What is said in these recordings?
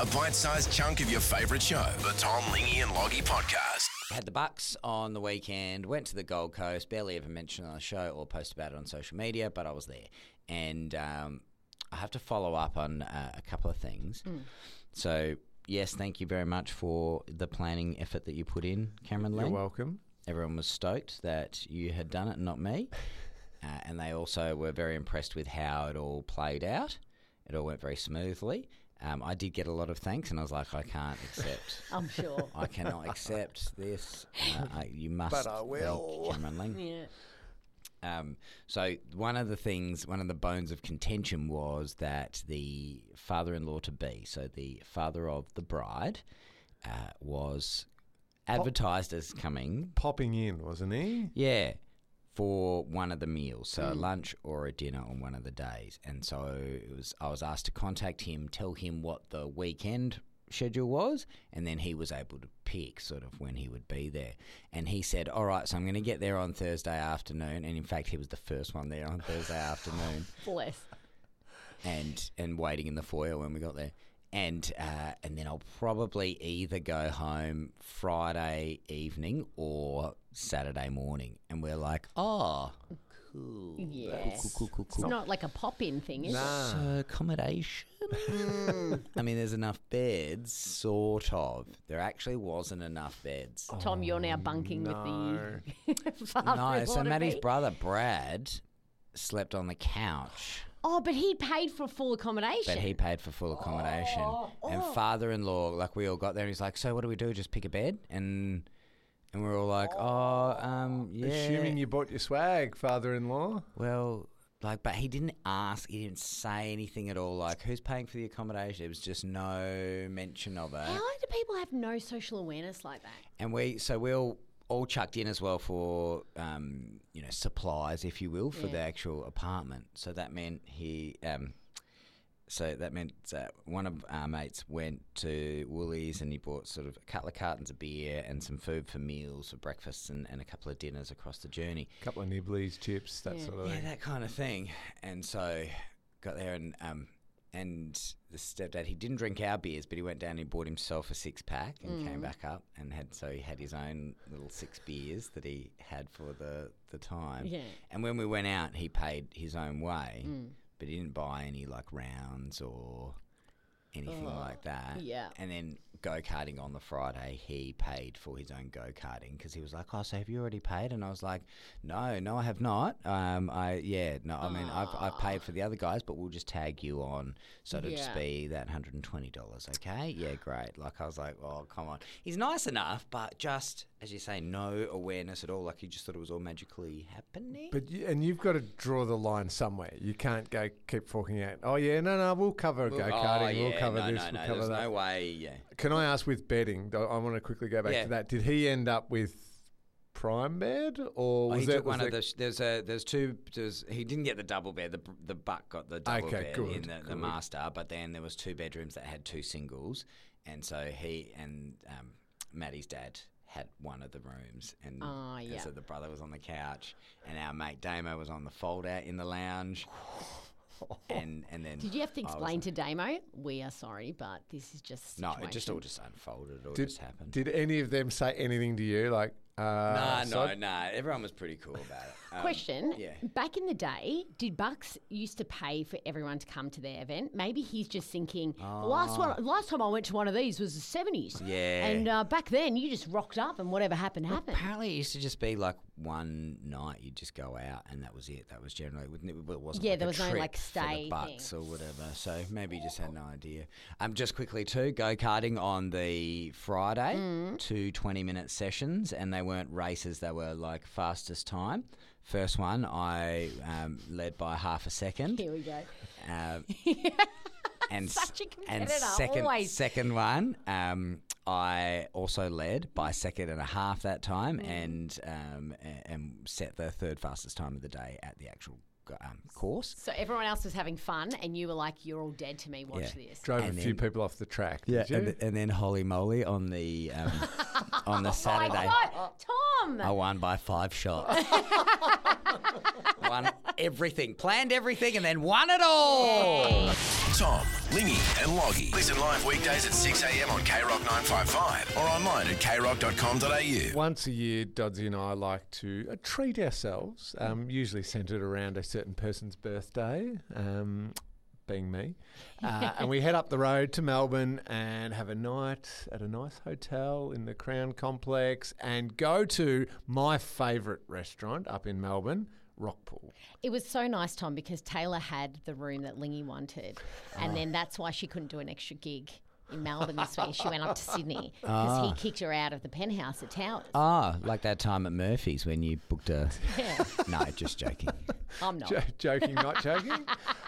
A bite-sized chunk of your favourite show. The Tom, Lingy and Loggy Podcast. Had the Bucks on the weekend, went to the Gold Coast, barely ever mentioned on the show or posted about it on social media, but I was there. And I have to follow up on a couple of things. So, yes, thank you very much for the planning effort that you put in, Cameron Lang. You're welcome. Everyone was stoked that you had done it and not me. And they also were very impressed with how it all played out. It all went very smoothly. I did get a lot of thanks, and I was like, I can't accept. I'm sure. I cannot accept this. You must. But I will. Thank Cameron Lang. Yeah. So one of the bones of contention was that the father-in-law to be, so the father of the bride, was advertised as coming. Popping in, wasn't he? Yeah. For one of the meals, so a lunch or a dinner on one of the days. And so I was asked to contact him, tell him what the weekend schedule was, and then he was able to pick sort of when he would be there. And he said, all right, so I'm going to get there on Thursday afternoon. And in fact, he was the first one there on Thursday afternoon. Bless. And waiting in the foyer when we got there. And then I'll probably either go home Friday evening or Saturday morning. And we're like, oh, cool. Yes. Cool. It's not like a pop-in thing, is it? So accommodation. I mean, there's enough beds, sort of. There actually wasn't enough beds. Tom, you're now bunking with the father-in-law No, so to Maddie's be. brother, Brad, slept on the couch. Oh, but he paid for full accommodation. But he paid for full accommodation. And father-in-law, like we all got there and he's like, so what do we do? Just pick a bed? And we're all like, yeah. Assuming you bought your swag, father-in-law. Well, like, but he didn't ask, he didn't say anything at all. Like, who's paying for the accommodation? There was just no mention of it. How do people have no social awareness like that? And we all chucked in as well for, supplies, if you will, for the actual apartment. So that meant one of our mates went to Woolies and he bought sort of a couple of cartons of beer and some food for meals, for breakfasts and a couple of dinners across the journey. A couple of nibblies, chips, that sort of Yeah, thing. that kind of thing. And so got there and the stepdad, he didn't drink our beers, but he went down and he bought himself a 6-pack and came back up and he had his own little 6 beers that he had for the time. Yeah. And when we went out, he paid his own way, but he didn't buy any like rounds or anything like that. Yeah. And then go-karting on the Friday, he paid for his own go-karting because he was like, oh, so have you already paid? And I was like, no, I have not. I've paid for the other guys, but we'll just tag you on. So it'll just be that $120, okay? Yeah, great. Like, I was like, oh, come on. He's nice enough, but just, as you say, no awareness at all. Like, he just thought it was all magically happening. But you've got to draw the line somewhere. You can't keep forking out. Oh yeah, no, we'll cover go-karting. We'll cover this. We'll cover there's that. no way. Yeah. Can I ask with bedding? I want to quickly go back to that. Did he end up with prime bed or was he that took one of the? There's two. He didn't get the double bed. The buck got the double bed in the master, but then there was 2 bedrooms that had 2 singles, and so he and Maddie's dad had one of the rooms, and so the brother was on the couch, and our mate Damo was on the fold out in the lounge. And then Did you have to explain to Damo? We are sorry, but this is just no, situation. it just all just unfolded. It all just happened. Did any of them say anything to you? Like, No. Everyone was pretty cool about it. Question. Yeah. Back in the day, did Bucks used to pay for everyone to come to their event? Maybe he's just thinking, last time I went to one of these was the 70s. Yeah. And back then, you just rocked up and whatever happened. Apparently, it used to just be like one night you'd just go out and that was it. That was generally, it wasn't there was a no trip like for stay the Bucks thing. or whatever. So maybe you just had no idea. Just quickly too, go-karting on the Friday, 2 20-minute sessions, and they weren't races, they were like fastest time. First one, I led by half a second. Here we go. And Such a competitor, always. second one, I also led by 1.5 seconds that time, and set the 3rd fastest time of the day at the actual course. So everyone else was having fun, and you were like, "You're all dead to me. Watch this." Drove And a few then- people off the track. Did you? and then holy moly on the on the Saturday. My God, Tom, Tom! I won by 5 shots. Won everything. Planned everything and then won it all. Tom, Lingy and Loggy. Listen live weekdays at 6 a.m. on KROC 955 or online at krock.com.au. Once a year, Doddsy and I like to treat ourselves, usually centred around a certain person's birthday, being me. And we head up the road to Melbourne and have a night at a nice hotel in the Crown Complex and go to my favourite restaurant up in Melbourne, Rockpool. It was so nice, Tom, because Taylor had the room that Lingy wanted, and then that's why she couldn't do an extra gig in Melbourne this week. She went up to Sydney because he kicked her out of the penthouse at Towers. Like that time at Murphy's when you booked a... Yeah. No, just joking. I'm not. Joking, not joking.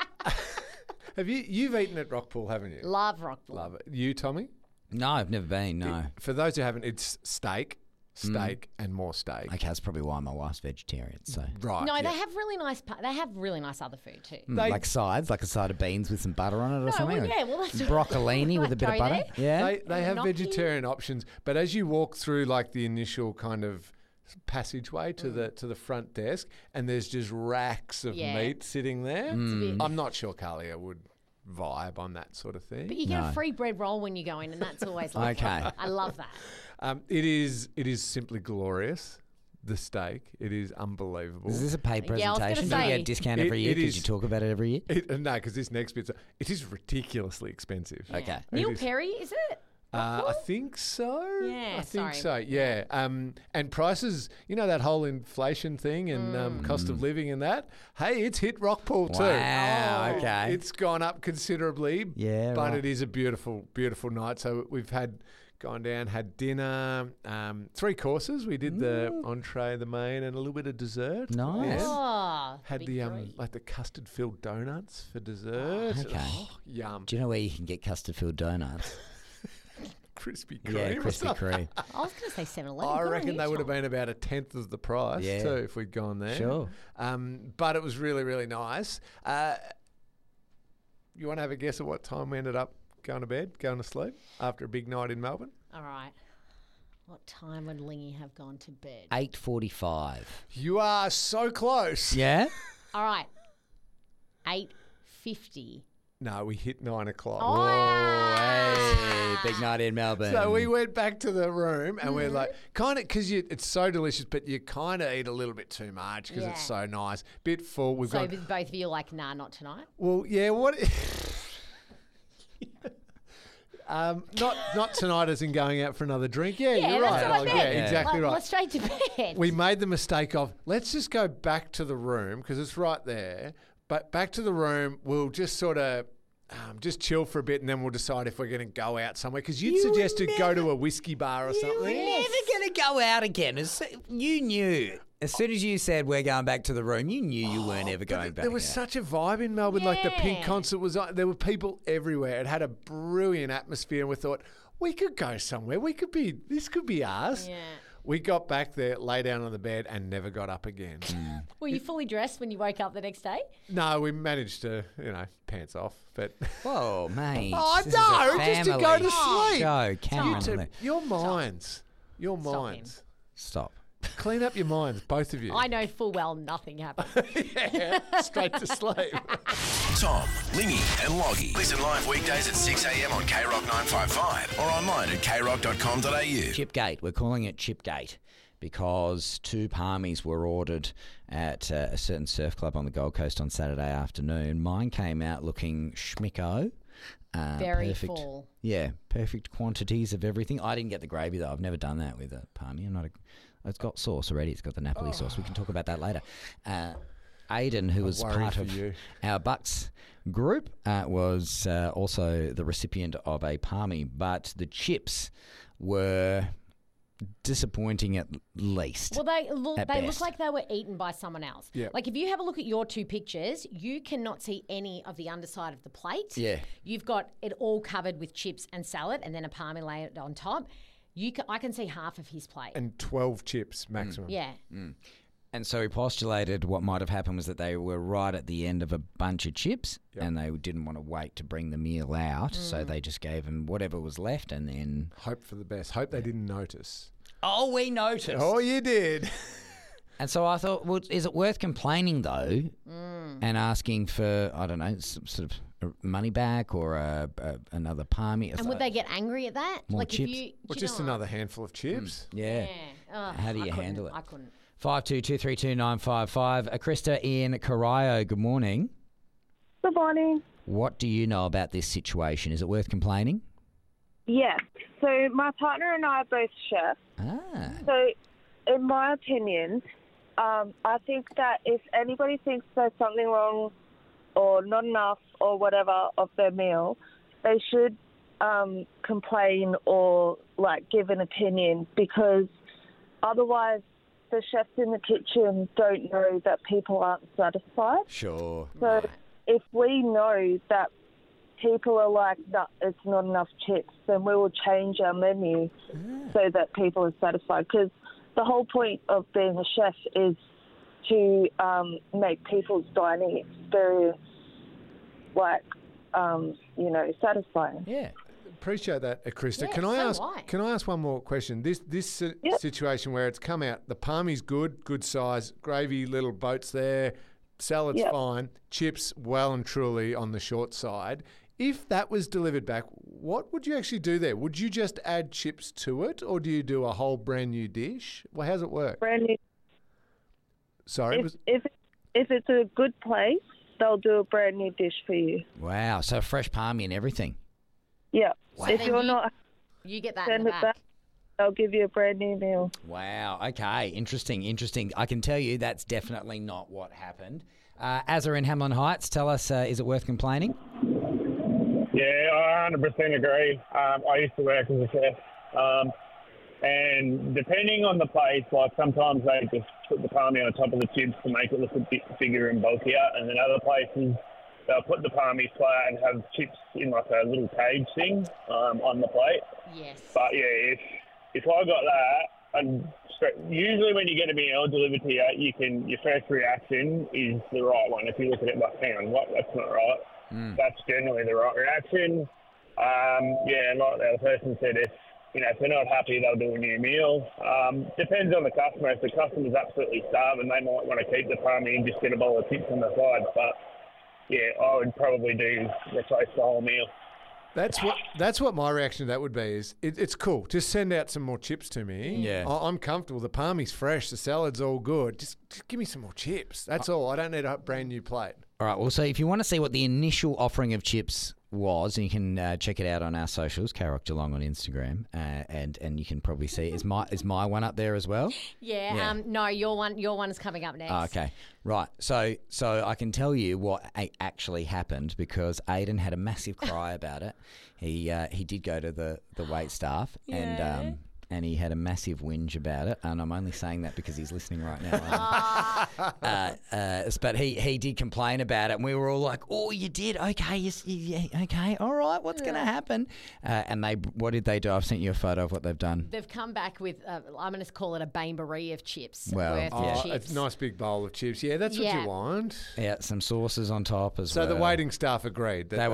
You've eaten at Rockpool, haven't you? Love Rockpool. Love it. You, Tommy? No, I've never been, no. For those who haven't, it's steak, and more steak. Okay, that's probably why my wife's vegetarian, so... Right. No, they have really nice. They have really nice other food too. Like sides, like a side of beans with some butter on it or something? Well, yeah, well, that's broccolini with a bit of butter? There. Yeah. They have vegetarian options, but as you walk through like the initial kind of passageway to the front desk, and there's just racks of meat sitting there. I'm not sure Kalia would vibe on that sort of thing. But you get a free bread roll when you go in, and that's always like Okay. I love that. It is simply glorious. The steak, it is unbelievable. Is this a paid Yeah, I was gonna presentation? Do we say- get a discount every year? Could you talk about it every year? No, because this next bit's it is ridiculously expensive. Okay. Neil is. Perry, is it? I think so. Yeah, I think sorry. so. Yeah. And prices, that whole inflation thing and cost of living and that. Hey, it's hit Rockpool too. Wow, okay. It's gone up considerably. Yeah, but right. it is a beautiful, beautiful night. So we've gone down, had dinner, 3 courses. We did the entree, the main, and a little bit of dessert. Nice. Yeah. Oh, Had big the three. like the custard filled donuts for dessert. Okay. Oh, yum. Do you know where you can get custard-filled donuts? Krispy Kreme. Yeah, Krispy Kreme. I was going to say 7-Eleven. I Good on reckon you, they would have Tom. been about a tenth of the price Yeah. too if we'd gone there. Sure. But it was really, really nice. You want to have a guess at what time we ended up going to bed, going to sleep after a big night in Melbourne? All right. What time would Lingy have gone to bed? 8:45. You are so close. Yeah? All right. 8:50. No, we hit 9 o'clock. Oh, Hey, big night in Melbourne. So we went back to the room and we're like, kind of, because it's so delicious, but you kind of eat a little bit too much because it's so nice. Bit full. We've So got. both of you are like, nah, not tonight. Well, yeah. What? Not tonight, as in going out for another drink. Yeah, Yeah, you're that's right. what I Like, meant. yeah, exactly Like, right. Let's straight to bed. We made the mistake of let's just go back to the room because it's right there. But back to the room, we'll just sort of just chill for a bit, and then we'll decide if we're going to go out somewhere. Because you'd suggested go to a whiskey bar or something. We're never going to go out again. You knew. As soon as you said we're going back to the room, you knew you weren't ever going back. There was out. such a vibe in Melbourne. Like the Pink Yeah. concert was on. There were people everywhere. It had a brilliant atmosphere, and we thought we could go somewhere. This could be ours. Yeah. We got back there, lay down on the bed, and never got up again. Were you fully dressed when you woke up the next day? No, we managed to, pants off. But Whoa, mate. Oh, This is a no, just to go to family sleep. Show, Cameron. your minds, Stop. clean up your minds, both of you. I know full well nothing happened. Straight to sleep. Tom, Lingy and Loggy. Listen live weekdays at 6 a.m. on KROC 955 or online at krock.com.au. Chipgate. We're calling it Chipgate because 2 palmies were ordered at a certain surf club on the Gold Coast on Saturday afternoon. Mine came out looking schmicko. Very perfect, full. Yeah, perfect quantities of everything. I didn't get the gravy though. I've never done that with a palmy. It's got sauce already. It's got the Napoli sauce. We can talk about that later. Aidan, who was worried part for of you. our Bucks group, was also the recipient of a palmy, but the chips were disappointing at least. Well, they look best. like they were eaten by someone else. Yeah. Like if you have a look at your 2 pictures, you cannot see any of the underside of the plate. Yeah. You've got it all covered with chips and salad, and then a palmy layered on top. I can see half of his plate. And 12 chips maximum. Yeah. And so he postulated what might have happened was that they were right at the end of a bunch of chips and they didn't want to wait to bring the meal out. So they just gave him whatever was left and then... Hope for the best. Hope they didn't notice. Oh, we noticed. Oh, you did. And so I thought, well, is it worth complaining, though, and asking for, I don't know, some sort of money back or another palmy? And would they get angry at that? More chips? Or just another handful of chips? Yeah. Oh, How do you handle it? I couldn't. 52232955. Krista in Corio, good morning. Good morning. What do you know about this situation? Is it worth complaining? Yes. So my partner and I are both chefs. Ah. So in my opinion, I think that if anybody thinks there's something wrong or not enough or whatever of their meal, they should complain or give an opinion, because otherwise the chefs in the kitchen don't know that people aren't satisfied. Sure. So if we know that people are like, no, it's not enough chips, then we will change our menu so that people are satisfied. Because the whole point of being a chef is to make people's dining experience satisfying. Yeah. Appreciate that, Krista. Yeah, Can I ask one more question? This situation where it's come out, the palmy's good size, gravy, little boats there, salad's fine, chips well and truly on the short side. If that was delivered back, what would you actually do there? Would you just add chips to it, or do you do a whole brand new dish? Well, how's it work? Brand new. Sorry? If it's a good place, they'll do a brand new dish for you. Wow, so fresh palmy and everything. Yeah. Wow. If you're not, you get that send it back. They'll give you a brand new meal. Wow. Okay. Interesting. I can tell you that's definitely not what happened. Azza in Hamlin Heights, tell us, is it worth complaining? Yeah, I 100% agree. I used to work as a chef. And depending on the place, sometimes they just put the palmy on top of the chips to make it look a bit bigger and bulkier. And then other places, they'll put the palmy flat and have chips in a little cage thing on the plate. Yes. But yeah, if I got that, and usually when you get a meal delivered to you, your first reaction is the right one. If you look at it hang on, what? That's not right. That's generally the right reaction. And like the other person said, if they're not happy, they'll do a new meal. Depends on the customer. If the customer's absolutely starving, they might want to keep the palmy and just get a bowl of chips on the side. But yeah, I would probably replace the whole meal. That's what my reaction to that would be. Is it's cool. Just send out some more chips to me. Yeah, I'm comfortable. The palmy's fresh. The salad's all good. Just give me some more chips. That's all. I don't need a brand new plate. All right. Well, so if you want to see what the initial offering of chips was, and you can check it out on our socials, K-Rock Geelong on Instagram, and you can probably see is my one up there as well. Yeah. No, your one is coming up next. Oh, okay. Right. So I can tell you what actually happened, because Aiden had a massive cry about it. He did go to the wait staff and he had a massive whinge about it, and I'm only saying that because he's listening right now. But he did complain about it, and we were all like, "Oh, you did? Okay, okay, all right. What's going to happen?" And what did they do? I've sent you a photo of what they've done. They've come back with I'm going to call it a bain-marie of chips. Well, chips. A nice big bowl of chips. Yeah, that's what you want. Yeah, some sauces on top as well. So the waiting staff agreed that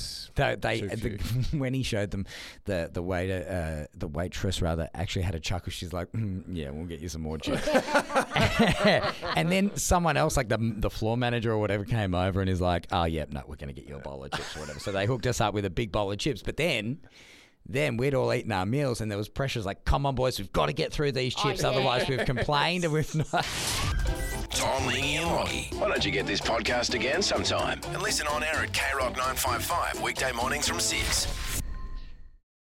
when he showed them, the waitress actually had a chuckle. She's like, yeah, we'll get you some more chips. And then someone else, like the floor manager or whatever, came over and is like, oh, yeah, no, we're going to get you a bowl of chips or whatever. So they hooked us up with a big bowl of chips. But then we'd all eaten our meals, and there was pressures like, come on, boys, we've got to get through these chips. Otherwise we've complained and we've not. Tom, Lingy and Lockie. Why don't you get this podcast again sometime and listen on air at KROC 955 weekday mornings from 6.